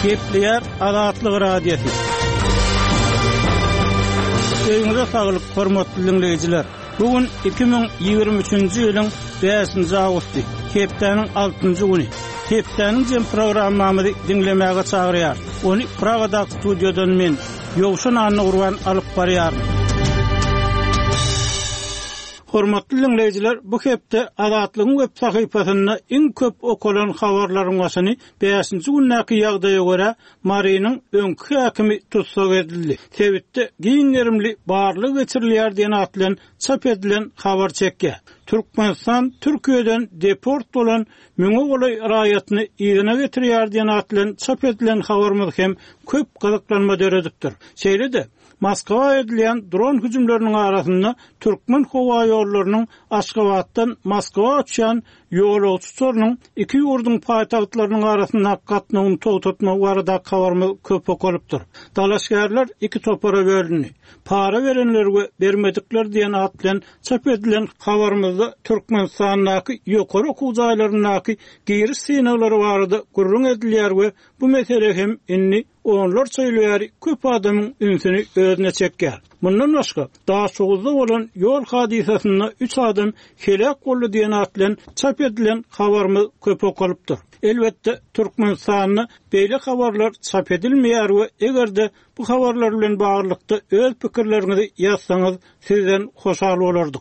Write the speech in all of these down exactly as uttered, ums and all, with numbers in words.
Gepleyer Azatlyk radiosu. Öňüňizde saglyk, hormatly dinleyijiler. Bugün iki bin ýygrimi üçinji ýylyň beşinji awgusty, hepdeniň altynjy güni. Hepdeniň jem programmamyzy dinlemäge çagyrýar. Onu Pragada studiodan men Ýowşan Anny Urban alyp barýar. Hormatly dinleyijiler, bu hepde Azatlygyň web sahypasyna iň köp okulan habarlaryň başyny beşinji günnäki ýagdaýa görä Marynyň öňkü häkimi tutsak edildi. Tebitde giňerimli barlyk geçirilýär diýen atlan çap edilen habar çekge. Türkmenistan Türkiýeden deport bolan Müňe golay raýatyny ýygyna getirýär diýen atlan çap edilen habarymyz hem köp gyzyklanma döredipdir. Şeýle-de Moskwa edilen dron hüjümleriniň arasynda Türkmen howa ýollarynyň Aşgabatdan Moskwa uçan ýolagçylarynyň iki ýurdun paýtagtlarynyň arasynda gatnagyny toýtatma barada habarmy köp okulypdyr. Dalaşgärler iki topara bölünýär. Para verenlerge bermedikler diýen atlan çap edilen habarymyzda Türkmenistanyň ýokary okuw jaýlarynyň giriş synaglary barada gurrun edilýär we bu mesele hem inni onlar söýleýär köp adamyň ünsüni özüne çekýär. Bundan başga daha şoguzda bolan ýol hadisasyna üç adam helak boldy diýen atlan çap edilen habarmy köp okulypdyr. Elbetde Türkmenistanyň beýle habarlar çap edilmeýär we egerde bu habarlar bilen baglykda öz pikirlerinizi ýazsaňyz sizden hoşal bolardyk.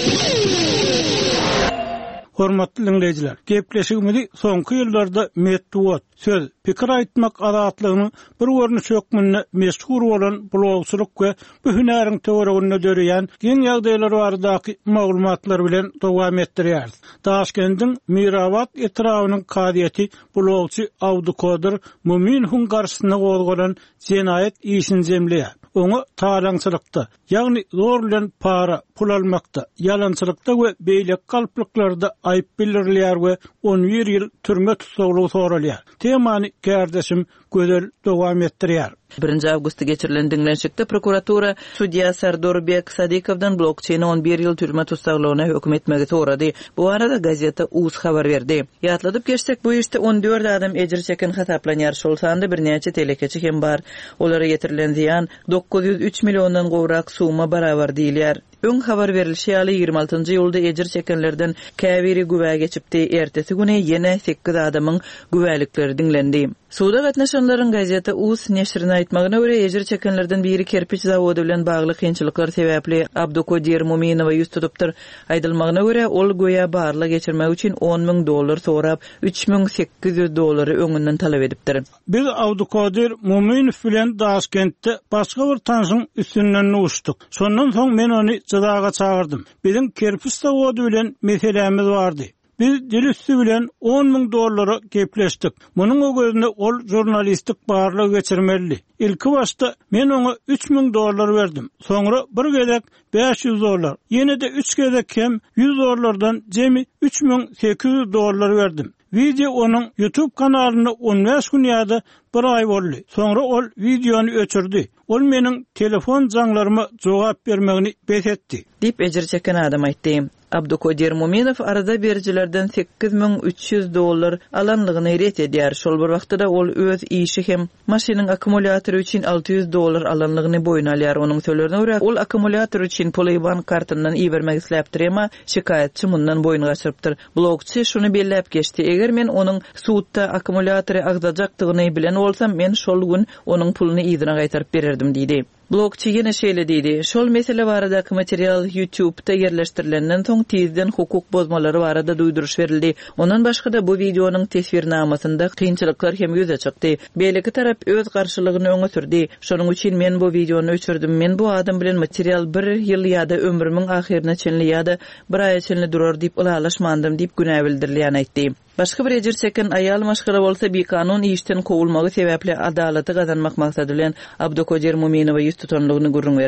Hormatly dinleyijiler, gepleşigimizi soňky ýyllarda metduat, söz, pikir aýtmak azatlygyny bir görnüş ýokmyny meşhur bolan blogçylyk we bu hünäriň töweregine döreýän giň ýagdaýlar baradaky maglumatlar bilen dowam etdirýär. Daşkendiň Mirabat etrawynyň kadiýeti blogçy Abdukodir Muminhun garşysyna gozgolan jenaýet işini jemleýär. Onu taýlançylykda, ýagny zor bilen para pul almakda, ýalançylykda we beýlek galpliklarda aýyp bildirilýär we on bir ýyl türme tutuklugy soralýar. Temany gärdeşim gözel dowam etdirýär. birinji awgustda geçirilen dinlenşikde prokuratura Sudya Sardorbek Sadikovdan blokçyny on bir ýyl türme tutuklugyna hökm etmegi sorady. Bu arada gazeta Uz habar berdi. Ýatladyp geçsek, bu işte on dört adam ejir çeken hasaplanýar. Şol sanda bir näçe telekeçi hem bar. Olara getirilen ziyan dokuz ýüz üç milliondan gowrak summa barabar diýilýär. Öň habar berilişi ýaly ýygrimi altynjy ýylda ejir çekenlerden käbiri gübä geçipdi. Ertesi güni ýene sekiz adamyň gübälikleri dinlendi. Suda gatnaşanlaryň gazeta Uz neşrine aýtmagyna görä ejir çekenlerden biri kerpiç zawody bilen bagly kynçylyklar sebäpli Abdukodir Muminowa ýüz tutupdyr. Aýdylmagyna görä ol goýa barlyk geçirmek üçin on ming dollar sorap üç ming sekiz ýüz dollary öňünden talap edipdir. Biz Abdukodir Muminow bilen Daşkentde başga bir tanşyň üstünden uçdyk. Şondan soň men ony jydaga çağırdım. Bizim kerpiç zawody bilen meselemiz bardy. Biz dilüstü bilen on ming dollara gepleşdik. Munyň ögözünde ol jurnalistik barlyk geçirmeli. İlki başta men ona üç ming dollar verdim. Sonra bir gezek beş yüz dollar. Yine de üç gezek hem yüz dollardan jemi üç ming sekiz yüz dollar verdim. Video onun YouTube kanalyna on beş gün ýa-da bir ay boldy. Sonra ol videonu öçürdi. Ol meniň telefon jaňlaryma jogap bermegini besetdi. Dip ejir çeken adam aýtdy. Abdukodir Muminow arada berjilerden sekiz ming üç yüz dollar alanlygyny ret edýär. Şol bir wagtda ol öz işi hem maşynyň akkumulatory üçin altı yüz dollar alanlygyny boyun alýar. Onuň sözlerine görä, ol akkumulatory üçin puly bank kartyndan iýermek isläpdir, emma şikaýetçi mundan boyun gaçyrypdyr. Blogçy şunu belläp geçdi: eger men onuň suwtda akkumulatory agzajakdygyny bilen bolsam, men şol gün onuň pulunu ýygyna gaýtaryp bererdim diýdi. Blogçy ýene şeýle diýdi: şol mesele baradaky material YouTube'da ýerleşdirilenden soň tizden hukuk bozmalary barada duýduruş berildi. Ondan başga da bu videonyň tesvirnamasynda kynçylyklar hem ýüze çykdy. Beýleki tarap öz garşylygyny öňe sürdi. Şonuň üçin men bu videony öçürdüm. Men bu adam bilen material bir ýyl ýa-da ömrümiň ahirine çenli ýa-da bir aýa çenli durar diýip ulalaşmandym diýip günä bildirilýän aýtdy. Başga bir ejir çeken aýal maşgala bolsa bir kanun işten kowulmagy sebäpli adalaty gazanmak maksady bilen Abdukodir Muminowa ýüz tutanlygyny gurrun berdi.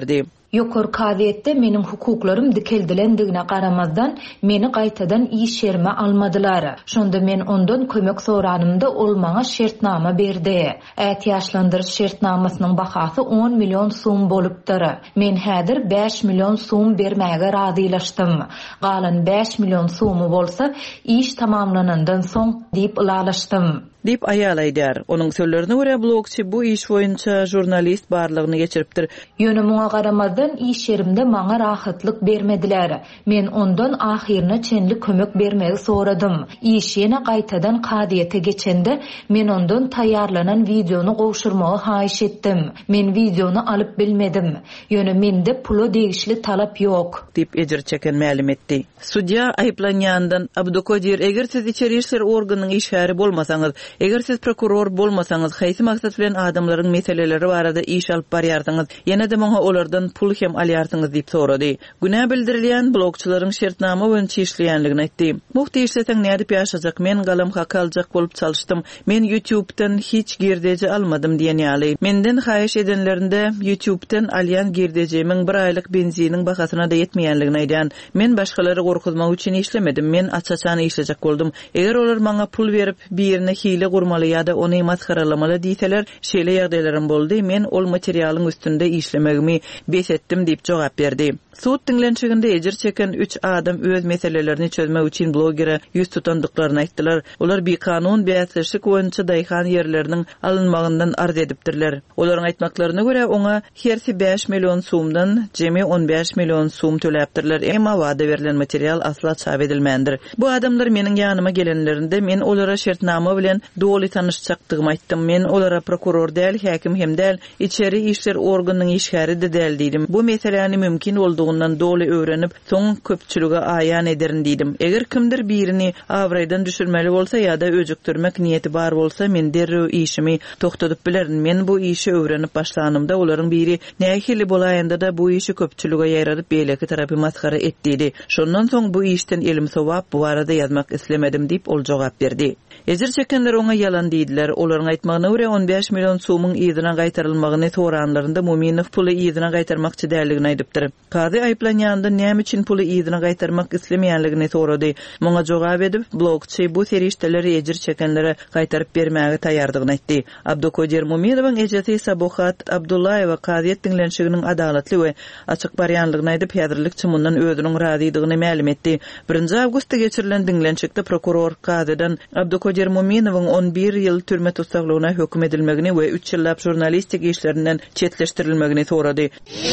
Ýokary kaziýetde meniň hukuklarym dikeldilendigine garamazdan meni gaýtadan iş ýerime almadylar. Şonda men ondan kömek soranymda ol maňa şertnama berdi. Ät ýaşlandyryş şertnamasynyň bahasy on million soum bolupdyr. Men häzir beş million soum bermäge razylaşdym. Galan beş million soumy bolsa iş tamamlanandan soň diýip ulalaşdym. Dip ayal aýdar. Onuň sözlerine görä blogçy bu iş boýunça jurnalist barlygyny geçiripdir. Ýöne muňa garamazdan iş ýerimde maňa rahatlyk bermediler. Men ondan ahirine çenli kömek bermegi soradym. İş ýene gaýtadan kadyete geçende men ondan taýýarlanan videonu gowşurmagy haýyş etdim. Men videonu alyp bilmedim. Ýöne mende pulo degişli talap ýok. Dip ejir çeken ma'lum etdi. Sudya aýplanýandan Abdukodir, eger siz içeri işler organynyň işgäri bolmasaňyz, eger siz prokuror bolmasaňyz, haýsy maksat bilen adamlaryň meseleleri barada iş alyp barýarsyňyz, ýene de maňa olardan pul hem alýarsyňyz diýip sorady. Günä bildirilýän blogçylaryň şertnama boýunça işleýänligini aýtdy. Muhty işleseň näde ýaşajak? Men galam hakaljak bolup çalışdym. Men YouTube'dan hiç girdeji almadym diýen ýaly. Menden haýyş edenlerinde YouTube'dan alýan girdejimiň bir aýlyk benziniň bahasyna da ýetmeýänligini aýdan. Men başgalary gorkutmak üçin işlemedim. Men açaçany işlejek boldum. Eger olar maňa pul berip birine hile gurmaly ýa-da ony maskaralamaly diýseler, şeýle ýagdaýlarym boldy. Men ol materialyň üstünde işlemegimi besetdim diýip jogap berdi. Suud dinlenşiginde ejir çeken üç adam öz meselelerini çözmek üçin blogere yüz tutandyklaryny aýtdylar. Olar bir kanun beýatlyşyk boýunça daýhan ýerleriniň alınmagyndan arz edipdirler. Olaryň aýtmaklaryna görä oňa hersi beş million soumdan jemi on beş million soum töläpdirler. Emma wada berilen material asla çap edilmendir. Bu adamlar meniň ýanyma gelenlerinde men olara şertnama bilen doly tanışjakdygymy aýtdym. Men olara prokuror däl, häkim hem däl, içeri işler organynyň işgäri de däl diýdim. Bu meseleni mümkin boldy ondan doly öwrenip soň köpçülüge aýan ederin diýdim. Eger kimdir birini awraýdan düşürmeli bolsa ýa-da öjükdirmek niýeti bar bolsa men derrew işimi toktadyp bilerin. Men bu işi öwrenip başlanymda olaryň biri nähili bolaýanda da bu işi köpçülüge ýaradyp beýleki tarapy maskara etdi. Şondan soň bu işden elim sowap bu arada ýazmak islemedim diýip ol jogap berdi. Ejir çekenler oňa ýalan diýdiler. Olaryň aýtmagyna görä on beş million soumyň ýyzyna gaýtarylmagyny soranlarynda Muminow puly ýyzyna gaýtarmakçy däligini aýdypdyr. Kazy aýplanýanda näme üçin puly ýyzyna gaýtarmak islemeýänligini sorady. Muňa jogap edip, blogçy bu serişdeleri ejir çekenlere gaýtaryp bermäge taýýardygyny aýtdy. Abdukodir Muminowyň ejesi Sabuhat Abdullayewa kaziýet dinlenşiginiň adalatly we açyk barýanlygyny aýdyp, häzirlik çymyndan özüniň razydygyny ma'lum etdi. birinji awgustda geçirilen dinlenşikde prokuror kazydan Abdukodir Muminowyň on bir ýyl türme tutsaklygyna hökm edilmegini we üç ýyllap jurnalistik işlerinden çetleştirilmegini sorady.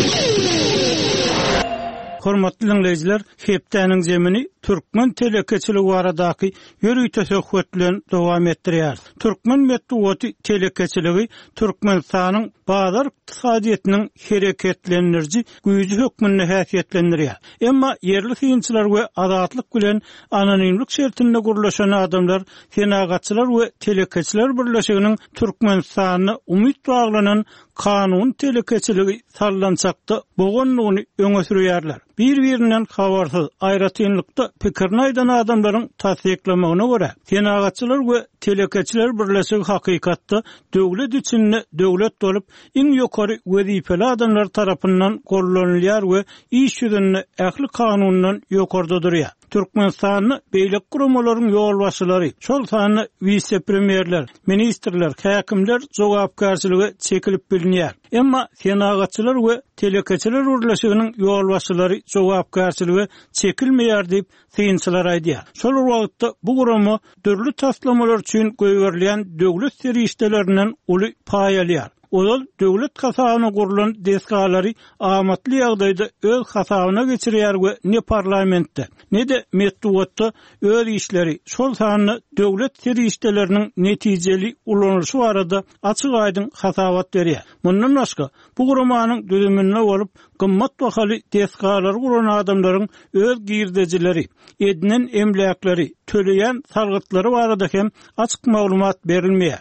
Hormatly dinleyijiler, hepdäniň zemini Türkmen telekeçiligi baradaky ýörüýte bilen dowam etdirýär. Türkmen medeniýeti telekeçiligi Türkmenistanyň bazar iqtisadyetiniň hereketlendiriji güýji hökmüne häsiýetlendirýär. Emma yerli synçylar we azatlyk bilen anonimlik şertinde gurlaşan adamlar, senagatçylar we telekeçiler birleşiginiň Türkmenistanyny umyt baglanan kanun telekeçiligi sallançakda bogonlygyny öňe sürýärler. Bir-birinden habarsyz aýratynlykda pikirini aýdan adamlaryň tasdiklamagyna görä, senagatçylar we telekeçiler birleşigi hakykatda döwlet içinde döwlet bolup iň ýokary wezipeli adamlar tarapyndan gollanylýar we iş ýüzünde ähli kanundan ýokarda durýar. Türkmenistanyň beýlek guramalaryň ýolbaşçylary, şol sany vice-premierler, ministrler, häkimler jogapkarçylygy çekilip bilinýär. Emma senagatçylar we telekeçiler birleşiginiň ýolbaşçylary jogapkarçylygy çekilmeýär diýip synçylar aýdýar. Şol wagtda bu guramy dörli taslamalar üçin goýberlen döwlet serişdelerinden uly pay alýar. Olal döwlet hasabyna gurulan desgalary amatly ýagdaýda öz hasabyna geçirýär we ne parlamentde, ne de medeniýetde öz işleri, şol sany döwlet serişdeleriniň netijeli ulanýyşy barada açyk aýdyn hasabat berýär. Mundan başga bu guramanyň düzümine bolup gymmat bahaly desgalar guran adamlaryň öz girdejileri, edinen emlakleri, töleýän sargytlary barada hem açyk maglumat berilmeýär.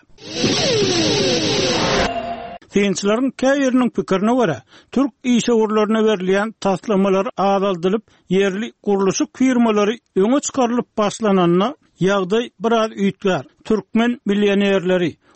Synçylaryň käýeriniň pikirine görä, türk iş ogurlaryna berilýän taslamalar azaldylyp, yerli guruluşyk firmalary öňe çykarylyp başlananyna ýagdaý biraz üýtgär. Türkmen millionerleri,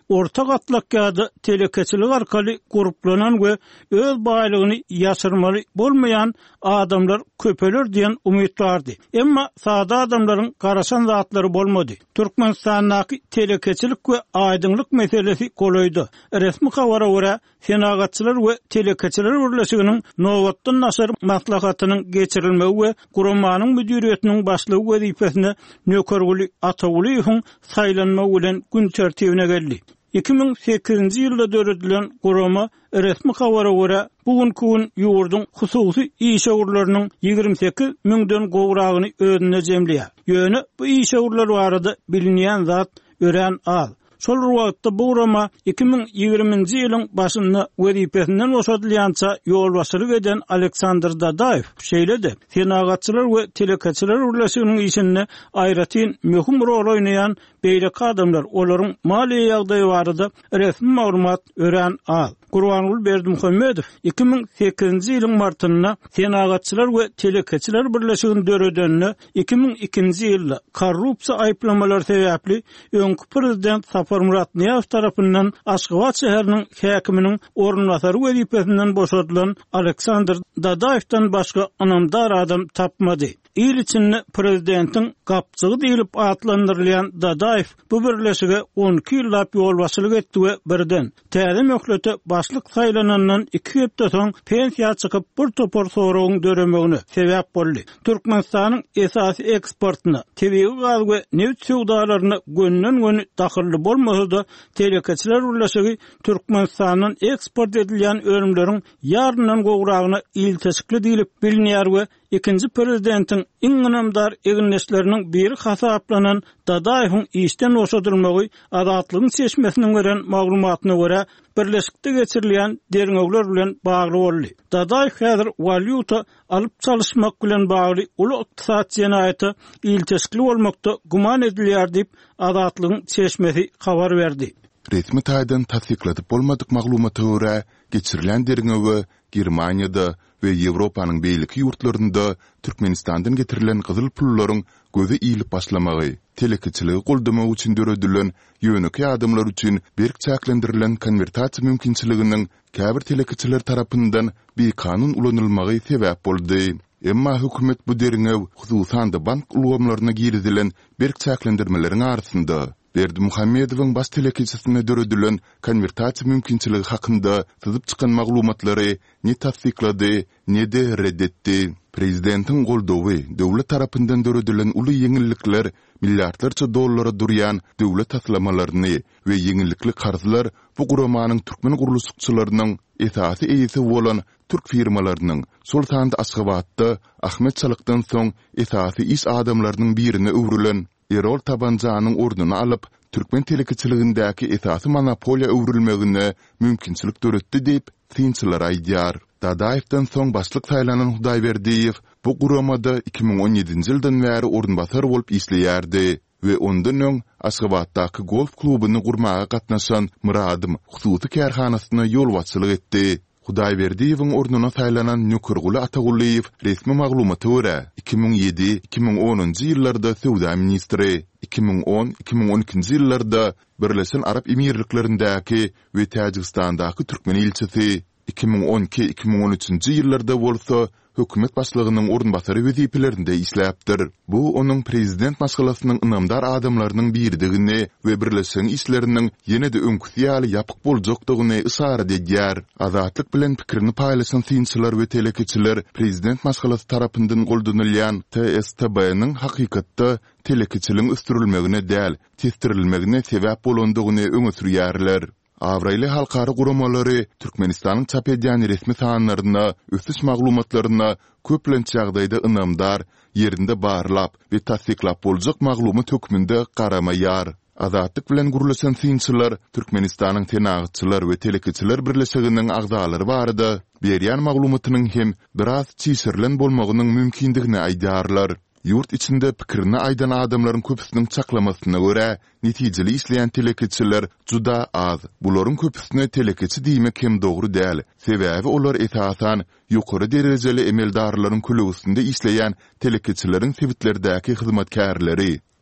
orta gatlakda telekeçilik arkaly gruplanan we öz baýlygyny ýaşyrmaly bolmayan adamlar köpeler diýen umyt bardy. Emma sada adamlaryň garaşan zatlary bolmady. Türkmenistanyň telekeçilik we aýdyňlyk meselesi goloýdy. Resmi habara görä senagatçylar we telekeçiler birleşiginiň nowatdan naşar maslahatynyň geçirilmegi we guramanyň müdiriýetiniň başlygy wezipesine nökerguli Atagulyň saýlanma bilen gün tertibine geldi. iki ming sekizinji ýylda döredilen gurama resmi habara görä bugünkü gün ýurdun hususy iş şäherleriniň ýigirme sekiz miňden gowragyny özüne jemleýär. Ýöne bu iş şäherler barada bilinýän zat ören al. Şol wagtda bu gurama iki ming ýygrimiňji ýylyň başynda wezipesinden boşadylýança ýolbaşçylyk eden Aleksandr Dadayev şeýledi. Senagatçylar we telekeçiler birleşiginiň işinde aýratyn möhüm rol oýnaýan beýleki adamlar olaryň maliýe ýagdaýy barada resmi maglumat ören al. Gurbanuly Berdimuhammedow iki ming sekizinji ýylyň martynda senagatçylar we telekeçiler birleşiginiň döredenine iki ming ikinji ýylda korrupsiýa aýplamalary sebäpli öňkü prezident Sapar Murat Niýazow tarapyndan Aşgabat şäheriniň häkiminiň ornbasary wezipesinden boşadylan Aleksandr Dadayevdan başga anamdar adam tapmady. İl içinde prezidentin gapçığı diýilip atlandyrylýan Dadayev bu birleşige on iki ýyllap ýolbaşçylyk etdi we birden täze möhlete başlyk saýlanandan iki hepde soň pensiýa çykyp bir topar soragyň döremegine sebäp boldy. Türkmenistanyň esasy eksportyna, tebii gaz we neft suwdalaryna gönnen-gön dahilli bolmasa da telekeçiler birleşigi Türkmenistanyň eksport edilýän örümleriň ýaryndan gowragyna iltesikli diýilip bilinýär we ikinji prezidentin iňňamdar eginleşleriniň biri hasaplanan Dadayewiň işden boşadylmagy adatlygyň seçmesiniň gören maglumatyna görä birleşikde geçirilýän derňegler bilen bagly boldy. Dadayew häzir valyuta alyp çalyşmak bilen bagly uly ykdysat jenaýaty iltesikli bolmakda guman edilýär diýip adatlygyň seçmesi habar berdi. Resmi taýdan tasdikladyp bolmadyk maglumaty görä geçirilen derňegi Germaniýada we Ýewropanyň beýleki ýurtlarynda Türkmenistandan getirilen gyzyl pullaryň gözi iýilip başlamagy, telekeçiligi goldamak üçin döredilen ýöneki adamlar üçin berk çäklendirilen konvertasiýa mümkinçiliginiň käbir telekeçiler tarapyndan bir kanun ulanylmagy sebäp boldy. Emma hökümet bu derňew hususan da bank ulgamlaryna giridilen berk çäklendirmeleriň arasynda Berdimuhammedowyň bas telekeçisine döredilen konvertasiýa mümkinçiligi hakynda tyzyp çykan maglumatlary ne tasdiklady, ne de reddetdi. Prezidentiň goldawy döwlet tarapyndan döredilen uly ýeňillikler milliardlarça dollara durýan döwlet taslamalaryny we ýeňillikli karzylar bu guramanyň türkmen guruluşçylarynyň esasy eýisi bolan türk firmalarynyň Sultan Aşgabatda Ahmet Çalykdan soň esasy iş adamlarynyň birine öwrilen Erol Tabanjanyň orduny alyp türkmen telekeçiligindäki esasy monopoliýa öwrilmegine mümkinçilik döretdi diýip synçylar aýdýar. Dadayevdan soň başlyk saýlanan Hudaýberdiýew bu guramada iki ming on ýedinji ýyldan bäri ornbasar bolup işleýärdi we ondan öň Aşgabatdaky golf klubyny gurmaga gatnaşan Muradym hususy kärhanasyna ýolbaşçylyk etdi. Hudaýberdiýewiň ornuna saýlanan Nökerguli Atagulyň resmi maglumaty görä iki ming ýedi iki ming onunji ýyllarda Sowda ministri, iki ming on iki ming on ikinji ýyllarda Birleşen Arap Emirliklerindäki we Täjikistandaky türkmen ilçisi, iki ming on iki iki ming on üçinji ýyllarda bolsa hökümet başlygynyň ornbasary wezipelerinde işläpdir. Bu onuň prezident maskalasynyň ynamdar adamlarynyň biridigini we birleşen işleriniň ýene-de öňküsýäli ýapyk boljakdygyny isara edýär. Azatlyk bilen pikirini paýlaşan synçylar we telekeçiler prezident maskalasy tarapyndan goldanylýan T S T B-nyň hakykatda telekeçiligiň üstürilmegine däl, testirilmegine sebäp bolandygyny öňe sürýärler. Avraýly halkary guramalary Türkmenistanyň çap edýän resmi sanlaryna, ösüş maglumatlaryna köplençe ýagdaýda ynamdar, ýerinde barlap we tasdiklap boljak maglumat hökmünde garamaýar. Azatlyk bilen gurulşan synçylar Türkmenistanyň tenagatçylar we telekeçiler birleşiginiň agdalary barada berýän maglumatynyň hem biraz çysyrlan bolmagynyň mümkindigini aýdarlar. Yurt içinde pikirini aýdan adamlaryň köpüsiniň çaklamasyna görä netijeli işleýän telekeçiler juda az. Bularyň köpüsine telekeçi diýmek hem dogry däl. Sebäbi olar esasan ýokary derejeli emeldarlaryň kulübünde işleýän telekeçileriň sebitlerdäki hyzmatkärleri.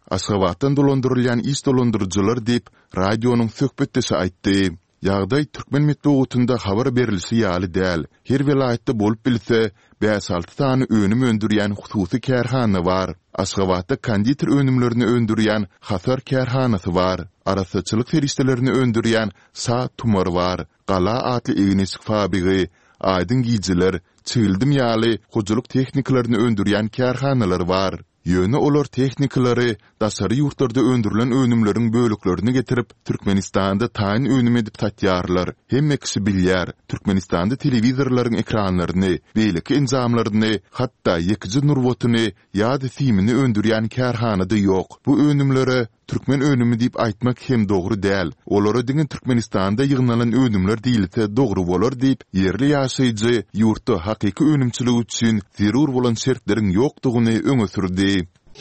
Aşgabatdan dolandyrylýan iş dolandyrjylar diýip radionuň söhbetdesi aýtdy. Ýagdaý Türkmen medeniýetinde habar berilýär ýaly däl. Her vilayatda bolup bilse, beş alty tany önüm öndürýän hususy kärhana bar. Aşgabatda konditor önümlerini öndürýän Hasar kärhanasy bar. Arasaçylyk feriştelerini öndürýän Sa Tumar bar. Gala atly egnesik fabrigi, aýdyn giýjiler, çyldım ýaly hojuluk tehniklerini öndürýän kärhanalar bar. Ýöne olar tehnikalary daşary ýurtlarda öndürilen önümleriň bölüklerini getirip Türkmenistanda taýyn önüm edip satýarlar. Hemme kişi bilýär, Türkmenistanda telewizorlaryň ekranlaryny, beýleki enzamlaryny, hatda ýekiji nurwotuny ýa-da simini öndürýän kärhanada ýok. Bu önümlere Türkmen önümü diýip aýtmak hem dogry däl. Olara diňe Türkmenistanda ýygnalan önümler diýilse dogry bolar diýip yerli ýaşaýjy ýurtda hakyky önümçilik üçin zerur bolan şertleriň ýokdugyny öňe sürdi.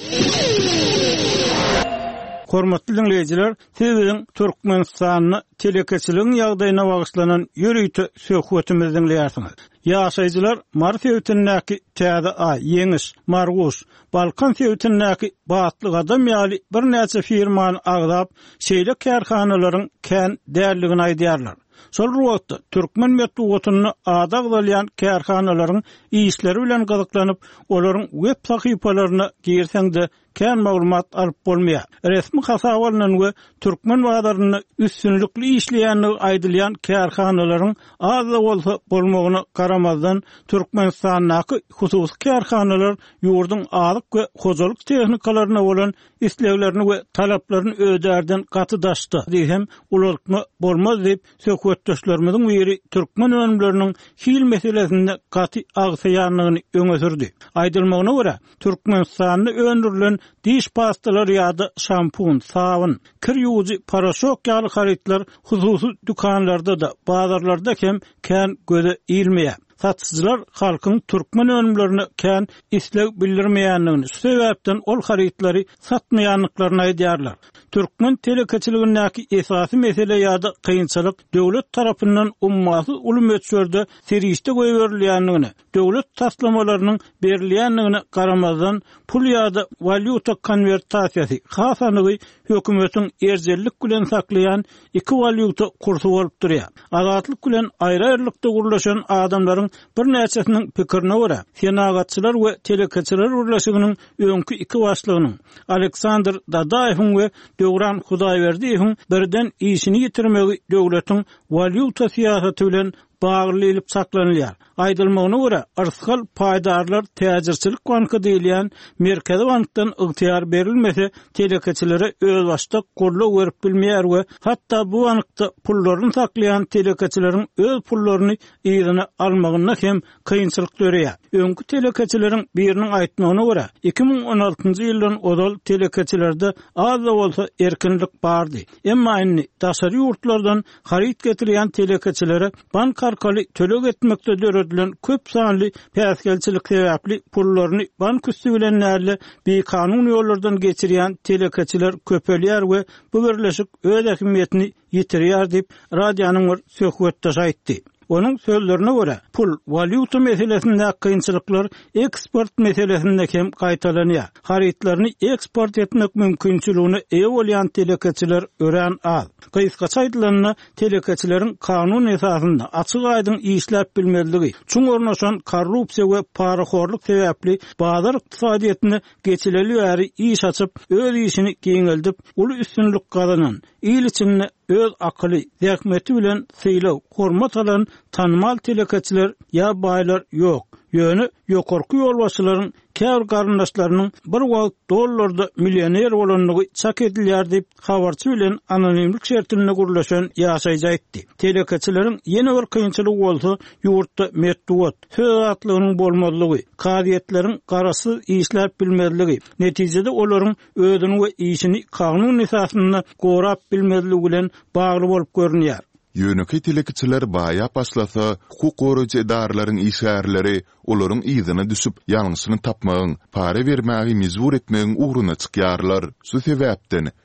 Hormatly dinleýijiler, siziň Türkmenistanyň telekeçiligiň ýagdaýyna bagyşlanan ýörüýte söhbetimizi dinleýärsiňiz. Ýaşaýjylar Mars ýöwtündäki täze ay, Ýeňiş, Margus, Balkan ýöwtündäki batlyk adam ýaly bir näçe firmany agdap, şeýle kärhanalaryň kän därligini aýdýarlar. Şol wagtda Türkmen medeniýetini adagdalýan kärhanalaryň işleri bilen gyzyklanyp, olaryň web sahypalaryna girseňde kän maglumat alyp bolmaýar. Resmi hasabalaryndan we Türkmen wagtlaryny üstünlikli işleýänligi aýdylýan kärhanalaryň az da bolsa bolmagyna garamazdan Türkmenistanyň hususy kärhanalar ýurduň alyk we hojalyk tehnikalaryna bolan isleglerini we talaplaryny ödärden gaty daşdy. Diýhem ulanma bolmaz diýip söhbetdeşlerimiziň biri Türkmen önümleriniň hil meselesinde gaty agsaýanlygyny öňe sürdi. Aýdylmagyna görä Türkmenistanyň öndürilen diş pastalar ýa-da şampun, sabun, kir ýuwjy, paraşok ýaly haritler hususy dükanlarda da, bazarlarda hem kän göze ilmeýär. Satçylar halkyň Türkmen önümlerini kän isleg bildirmeýänligini, şu sebäpden ol haritlary satmaýanlyklaryny aýdýarlar. Türkmen telekeçiligindäki esasy mesele ýa-da kynçylyk döwlet tarapyndan ummaty uly möçberde serişde goýberilýänligini, döwlet taslamalarynyň berilýänligini garamazdan pul ýa-da valyuta konvertasiýasy hasanygy hökümetiň erjellik bilen saklaýan iki valyuta kursy bolup durýar. Azatlyk bilen aýry-aýrylykda gurlaşan adamlaryň bir näçesiniň pikirine görä, senagatçylar we telekeçiler urlaşygynyň öňkü iki başlygynyň Aleksandr Dadaýewiň we Döwran Hudaýberdiýewiň birden işini ýitirmegi döwletiň valyuta siýasaty bilen baglylyp saklanýar. Aýdylmagyna görä, arskal paýdarlar täjirçilik banky diýilýän Merkezi bankdan ygtyar berilmese telekeçilere öz başda gorluk berip bilmeýär we hatda bu bankda pullaryny saklaýan telekeçileriň öz pullaryny ýygyna almagyna hem kynçylyk görýär. Öňkü telekeçileriň biriniň aýtmagyna görä, iki ming on altynjy ýyldan odal telekeçilerde az da bolsa erkinlik bardy. Emma indi daşary ýurtlardan harit getirýän telekeçilere bank arkaly tölek etmekde döredilen köp sanly päsgelçilik sebäpli pullaryny bank üstü bilen näle bir kanun ýollardan geçirýän telekeçiler köpelýär we bu birleşik öz ähmiýetini ýitirýär diýip radionyň bir söhbetde aýtdy. Onun sözlerine göre pul valyuta meselesinde kıyınçılıklar eksport meselesinde hem kaytalanıyor. Haritlarını eksport etmek mümkünçülüğünü ev olayan telekeçiler öğren al. Kıyıskaç aydılarına telekeçilerin kanun esasında açık aydın işlep bilmezliği, çün ornaşan korrupsiya ve paraxorluk sebepli bazar iktisadiyetini geçileli eri iş açıp öz işini giňeldip ulu üstünlük kazanan, il içinde öz akıllı, zähmeti bilen syýlaw, hormat alan tanmal telekeçiler ya baylar yok. Ýöne ýokarky ýolbaşçylaryň kär garyndaşlarynyň bir wagt dollarda millioner bolanlygy çak edilýär diýip habarçy bilen anonimlik şertine gurlaşan ýaşaýjy aýtdy. Telekeçileriň ýene bir kynçylygy bolsa ýurtda medeniýet, höwatlygynyň bolmalygy, kadiýetleriň garasyz işläp bilmezligi, netijede olaryň özüni we işini kanun esasyna gorap bilmezligi bilen bagly bolup görünýär. Yöneki telekeçiler baýa başlasa, hukuk goraýjy edarlaryň işgärleri olaryň ýygyna düşüp ýalňysyny tapmagyň, pare bermägi mezbur etmegiň uğruna çykýarlar. Şu sebäpden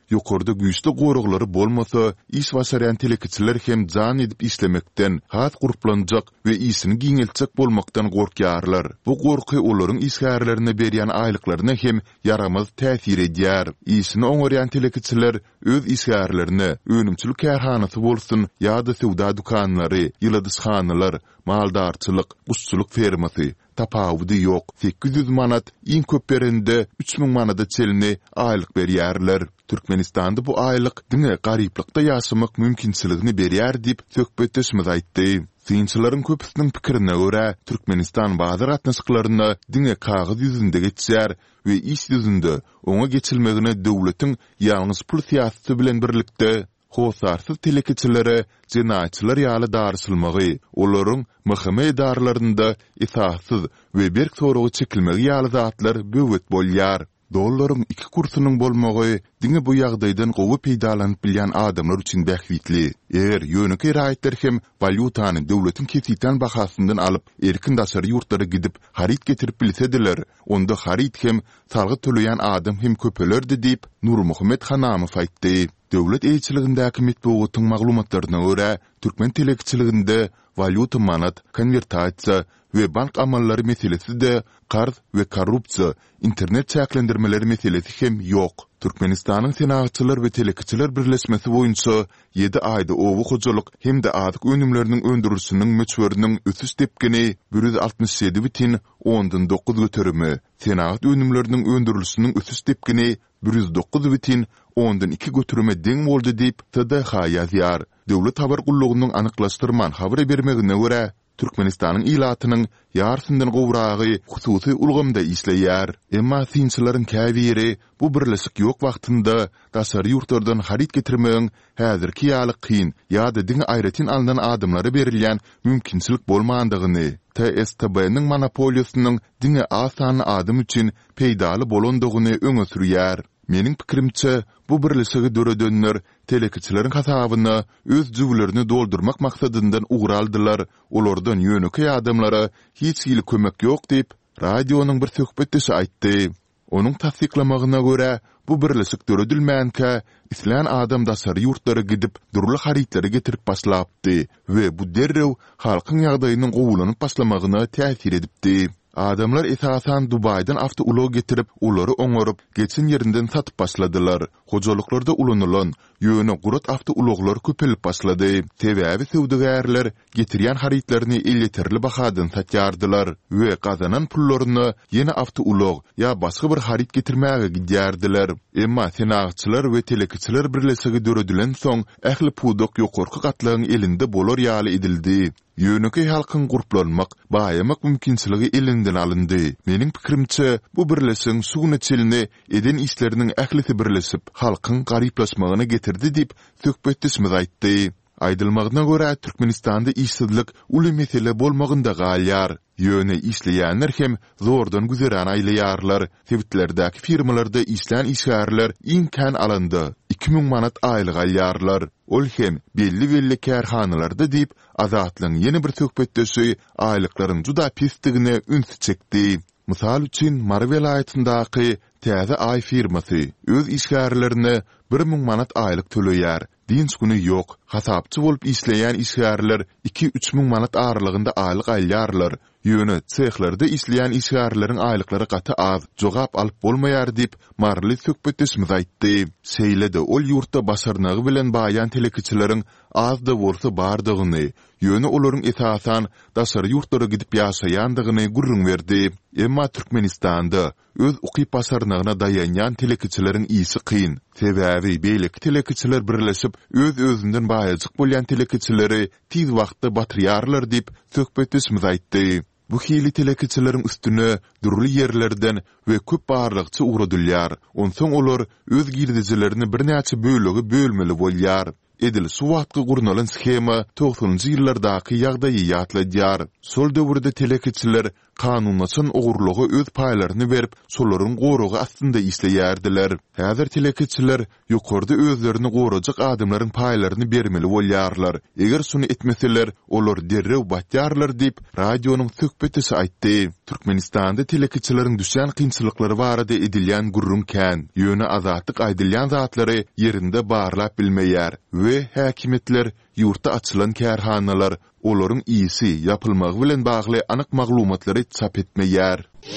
ýokarda güýçli goruglary bolmasa, iş başaryan telekiçiler hem jan edip islemekden, hat guruplanjak we isini giňelçek bolmakdan gorkýarlar. Bu gorky olaryň işgärlerine berýän aýlyklaryna hem yaramaz täsir edýär. Isini oňaryan telekiçiler öz işgärlerini önümçilik kärhanasy bolsun ýa-da sowda dukanlary, ýyldysxanalar, maldarçylyk, guşçuluk fermasy tapawudy ýok. sekiz yüz manat iň köp berende üç ming manada çelini aýlyk berýärler. Türkmenistanda bu aýlyk diňe garyplykda ýaşamak mümkinçiligini berýär diýip söhbetdeşmiz aýtdy. Synçylaryň köpüsiniň pikirine görä, Türkmenistan bazar atnaşyklaryna diňe kagyz ýüzünde geçýär we iş ýüzünde oňa geçilmegine döwletiň ýalňyz pul siýasaty bilen birlikde hosarsız telekiçilere jinaýatçylar ýaly darysylmagy, olaryň mahkeme edarlarynda itaatsyz we berk soragy çekilmegi ýaly zatlar böwet bolýar. Dollaryň iki kursunyň bolmagy diňe bu ýagdaýdan gowy peýdalanyp bilýän adamlar üçin bähwitli. Eger ýöneki raýatlar hem valyutany döwletiň kesiten bahasyndan alyp erkin daşary ýurtlara gidip harit getirip bilsediler, onda harit hem salgy töleýän adam hem köpelerdi diýip Nurmuhammed Hanamow aýtdy. Döwlet eýçiligindäki metbugatyň maglumatlaryna görä, türkmen telekiçiliginde valyuta manat, konvertasiýa we bank amallary meselesi de qarz we korrupsiýa, internet çäklendirmeleri meselesi hem ýok. Türkmenistanyň senatçylar we telekiçiler birleşmesi boýunça ýedi aýda owu hojalyk hem de adyk önümleriniň öndürülüşiniň möçberiniň ösüş tepkini bir yüz altmış ýedi bitin ondan dokuz göterimi, senat önümleriniň öndürülüşiniň ösüş tepkini bir yüz dokuz bitin ondan iki götürüme deň boldy diýip T D H ýazýar. Döwlet habar gullugynyň anyklaşdyrman habar bermegine görä, Türkmenistanyň ilatynyň ýarsyndan gowragy hususy ulgamda işleýär. Emma synçylaryň käbiri bu birleşik ýok wagtynda daşary ýurtlardan harit getirmegiň häzirki ýaly kyn ýa-da diňe aýratyn alynan adamlary berilýän mümkinçilik bolmandygyny, T S T B-niň monopoliýasynyň diňe asan adam üçin peýdaly bolandygyny öňe sürýär. Meniň pikirimçe, bu birleşigi döredönler telekiçileriň hasabyna öz jüwlerini doldurmak maksadyndan ugraldylar. Olardan ýöneki adamlara hiç ýyly kömek ýok diýip radionyň bir söhbetdeşi aýtdy. Onuň tasdiklamagyna görä, bu birleşik döredilmänkä islan adam daşary ýurtlara gidip durly haritleri getirip başlapdy we bu derrew halkyň ýagdaýynyň gowulanyp başlamagyna täsir edipdi. Adamlar esasan Dubaydan avto ulog getirip, ulary oňaryp, geçin ýerinden satyp başladylar. Hojalyklarda ulanylan, ýöne gurat avto uloglar köpelip başlady. Sebäbi sowdagärler getirýän haritlerini elleterli bahadan satýardylar we gazanan pullaryny ýene avto ulog ýa başga bir harit getirmäge gidýärdiler. Emma senatçylar we telekiçiler birleşigi döredilen soň ähli pudok ýokarky gatlaryň elinde bolar ýaly edildi. Ýöneki halkyň guruplanmak, baýamak mümkinçiligi elinden alındy. Meniň pikirimçe, bu birleşiň suwna çelini eden işleriniň ählisi birleşip, halkyň garyplaşmagyna getirdi diýip söhbetdeşmiz aýtdy. Aýdylmagyna görä, Türkmenistanda işsizlik uly mesele bolmagynda galýar. Ýöne işleýänler hem zordan güzeran aýlaýarlar. Sewitlerdäki firmalarda işlän işgärler iň alanda iki ming manat aýlyk alýarlar. Ol hem belli-belli kärhanalarda diýip azatlyň ýene bir söhbetdeşi aýlyklaryň juda pisdigine üns çekdi. Mysal üçin Marvel aýtyndaky täze aý firmasy öz işgärlerini bir ming manat aýlyk töleýär. Dinç güni ýok. Hasapçy bolup işleýän işgärler iki üç ming manat aralygynda aýlyk alýarlar. Ýöne çehlerde işleýän işgärleriň aýlyklary gaty az, jogap alyp bolmaýar diýip marly söhbetdeşimiz aýtdy. Şeýlede ol ýurtda başarnagy bilen baýan telekiçileriň az da bolsa bardygyny, ýöne olaryň esasan daşary ýurtlara gidip ýaşaýandygyny gurrun berdi. Emma Türkmenistanda öz ukyp başarnagyna daýanýan telekiçileriň ýyşy kyn. Sebäbi beýleki telekiçiler birleşip öz özünden baýajyk bolýan telekiçileri tiz wagtda batyrýarlar diýip söhbetdeşimiz aýtdy. Bu hili telekiçileriň üstüne durly ýerlerden we köp barlykçy uğradylýar. Onsoň olar öz girdijilerini bir näçe bölegi bölmeli bolýar. Edil suwatky gurnalan schema togsonunjy ýyllardaky ýagdaýy ýatladýar. Sol döwürde telekiçiler kanunlaçan ogurluğa öz paýlaryny berip, şolaryň gorugy astynda isleýärdiler. Häzir telekeçiler ýokarda özlerini gorajak adamlaryň paýlaryny bermeli bolýarlar. Eger şunu etmeseler, olar derrew batýarlar diýip radionyň söhbetçisi aýtdy. Türkmenistanda telekeçileriň düşen kynçylyklary barada edilýän gurrun kän, ýöne azatlyk aýdylýan zatlary yerinde barlap bilmeýär we häkimetler ýurtda açylan kärhanalar olaryň iyisi yapylmagy bilen bagly anyk maglumatlary çap etmeýär.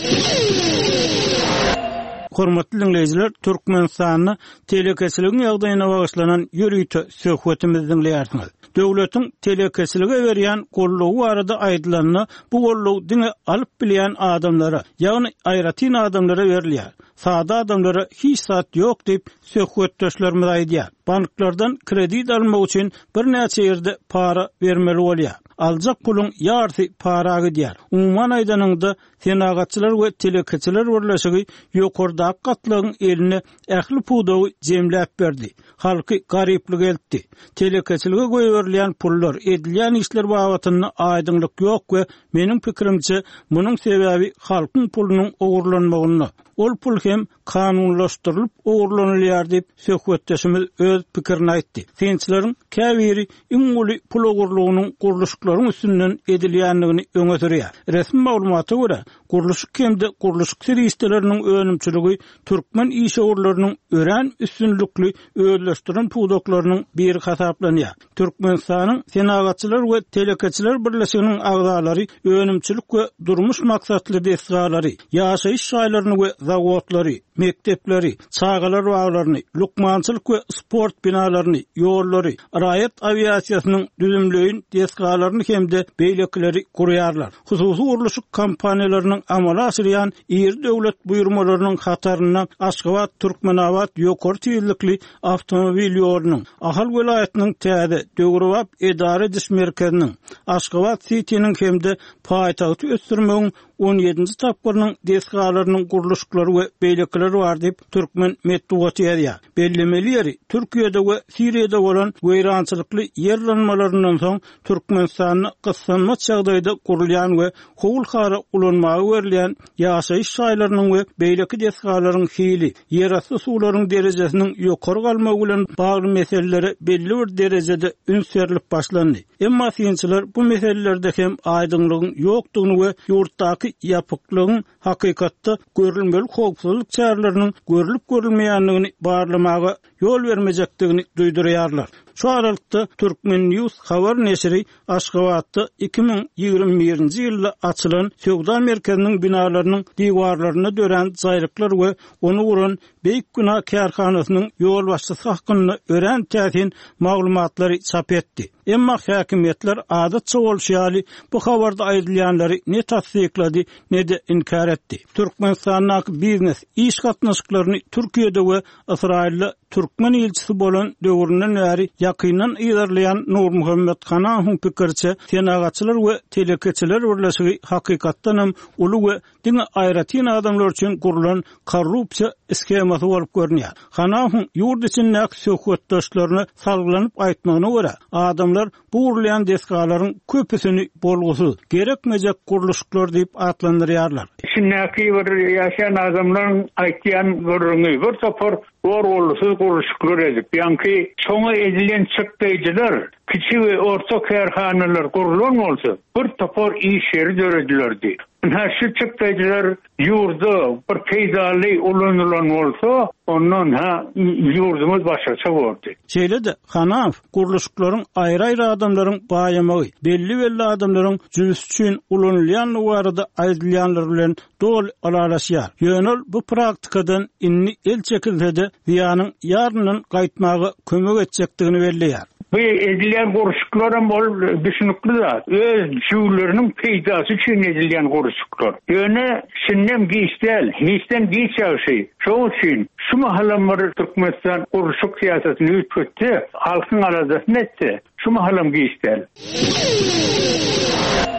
Hormatly dinleyijiler, Türkmenistanyň telekeçiliginiň ýagdaýyna bagyşlanan ýörüýte söhbetimizi dinleýärsiňiz. Döwletiň telekeçilige berýän gollugy barada aýdylanyny bu gollugy diňe alyp bilýän adamlara, ýagny aýratyn adamlara berilýär. Sada adamlara hiç saat ýok diýip söhbetdeşlerimiz aýdýar. Banklardan kredit almak üçin bir näçe ýerde para bermeli bolýar. Aljak pulun ýarty para gidýär. Umman aýdanynda senagatçylar we telekeçiler birleşigi ýokardaky gatlygyň eline ähli pudowy jemläp berdi. Halky garyplyk eltdi. Telekeçilige goýberýän pullar edilýän işler babatyna aýdynlyk ýok we meniň pikirimçe munyň sebäbi halkyň pulunyň ogurlanmagyny. Ol pul hem kanunlaşdyrylyp ogurlanylýar diýip söhbetdeşimiz öz pikirini aýtdy. Sençileriň käbiri iňuli pul ogurlugynyň guruluşlaryň üstünden edilýänligini öňe sürýär. Resmi maglumaty görä, guruluşyk hemde guruluşyk serýisteleriniň önümçüligi türkmen iş ogurlarynyň ören üstünlükli öýleşdiren pudoklarynyň biri hasaplanýar. Türkmenistanyň senagatçylar we telekeçiler birleşiginiň agzalary önümçülük we durmuş maksatly desgalary, ýaşaýyş şaýlaryny we zawotlary, mektepleri, çağalar bağlarını, lukmançılık ve sport binalaryny, ýollary, raýat aviasiýasynyň düzümlüğün desgalaryny hemde beýlekleri kurýarlar. Hususy urluşyk kampaniýalarynyň amala asyrýan ýer döwlet buýrmalarynyň hataryna Aşgabat Türkmenawat ýokary tezlikli awtomobil ýolunyň, Ahal welaýatynyň täze Döwrewap edara ediş merkeziniň, Aşgabat City'niň hemde paýtagty ösdürmegiň on ýedinji tapgyrynyň desgalarynyň guruluşlary we beýlekleri bar diýip türkmen medeniýeti ýerýär. Bellemeli ýeri Türkiýede we Siriýede bolan weýrançylykly ýerlenmelerinden soň Türkmenistanyň gyssanma çagdaýda gurulýan we howul-hara ulanmagy berilýän ýaşaýyş şaýlarynyň we beýleki desgalaryň hili, ýerasty suwlaryň derejesiniň ýokary galmagy bilen bagly meselelere belli bir derejede ünserilip başlandy. Emma synçylar bu meselelerde hem aýdynlygyň ýokdugyny we ýurtdaky ýapyklygyň hakykatda görülmeli howpsuzlyk çaralarynyň görülüp görülmeýänligini barlamaga ýol bermejekdigini duýdurýarlar. Şu aralykda Türkmen News habar neşri Aşgabatda iki bin ýygrimi birinji ýylda açylan Söwda merkeziniň binalarynyň diwarlaryna dören jaýlyklar we onu guran Beýik Günah kärhanasynyň ýol başçysy hakynda ören täsin maglumatlary çap etdi. Emma häkimetler adatça bolşýaly bu habarda aýdylýanlary ne tasdiklady ne de inkar etdi. Türkmenistanyň biznes iş gatnaşyklaryny Türkiýede we Israilde Türkmen elçisi bolan döwründen bäri ýakyndan ýerleýän Nur Muhammed Hanahuň pikirçe senagatçylar we telekeçiler birleşigi hakykatdan hem uly we diňe aýratyn adamlar üçin gurulan korrupsiýa skemasy bolup görnýär. Hanahuň ýurt içindäki söhbetdeşlerini salgylanyp aýtmagyna görä, adamlar bu urlayan desgalaryň köpüsini bolgusy gerekmejek guruluşlar diýip atlandyrýarlar. Şimdiki bir ýaşaýan adamlaryň aýtýan görüňi bir topar gor bolsuz guruluşlar edip, ýa-ni çoňa edilen çykdyjylar, kiçik we orta kärhanalar gurulan bolsa, bir topar iş ýeri döredilerdi. Näşe çykdyjylar ýurda bir peýdaly ulanylan bolsa, ondan ha ýurdumuz başgaça boldy. Şeýle-de Hanaf guruluşlaryň aýry-aýry adamlaryň baýamagy, belli-belli adamlaryň jüz üçin ulanylýan barada aýdylýanlar bilen dol alalaşýar. Ýönel bu praktikadan inni el çekilse-de ýanyň ýarnyň gaýtmagy kömek etjekdigini belleýär. Bu edilen guruşuklarım bol düşünükli zat. Öz şuurlarının peydası için edilen guruşuklar. Yöne sinnem giystel, nisten giysel şey. Şu için şu mahallamları Türkmenistan guruşuk siyasetini ütkötti, halkın aradasını etti. Şu mahallam giystel.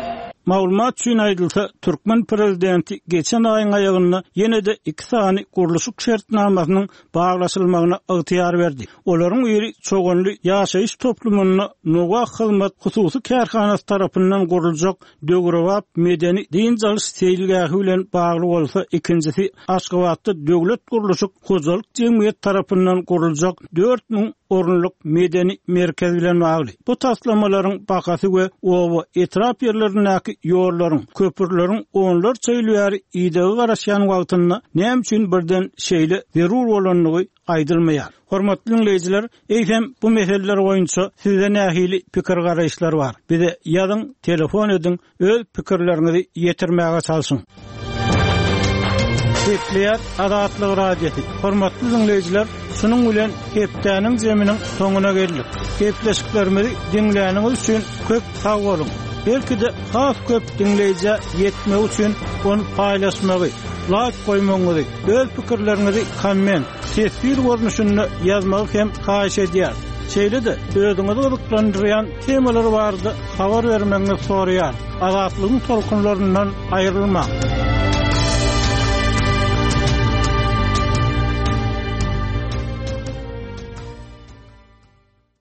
maglumat üçin aýdylsa, Türkmen prezidenti geçen aýyň aýagyna ýene-de iki sany gurulşyk şertnamasynyň baglaşylmagyna ygtyýar berdi. Olaryň biri çoğunly ýaşaýyş toplumyna Nuwa hyzmat hususy kärhanasy tarapyndan guruljak döwrewap medeni din jalyş seýilgähi bilen bagly bolsa, ikincisi Aşgabatda döwlet gurulşyk hojalyk jemgyýet tarapyndan guruljak dört ming orunluk medeni merkez bilen bagly. Bu taslamalaryň bakasy we owa etrap ýerlerindäki ýollaryň, köpürleriň onlar çeýilýäri ýygy garaşan wagtynda näme üçin birden şeýle zerur bolanlygy aýdylmaýar. Hormatly dinleýijiler, eýsem bu meseleler boýunça sizde nähili pikir garaýşlar bar. Bize ýazyň, telefon edin, öz pikirlerinizi ýetirmäge çalşyň. Hepleýär Adatlyk radiosi. Hormatly dinleýijiler, şunun bilen hepdäniň jeminiň soňuna geldik. Hepleşiklerimizi dinläniňiz üçin köp sag bolun. Belki de has köp dinleýije ýetmek üçin onu paýlaşmagy, like goýmagy, öz pikirlerinizi komment, tesbir görnüşinde ýazmagy hem haýyş edýär. Şeýle-de özüňizi gyzyklandyrýan temalar bardy, habar bermeňizi soraýar. Adatlygyň tolkunlaryndan aýrylma.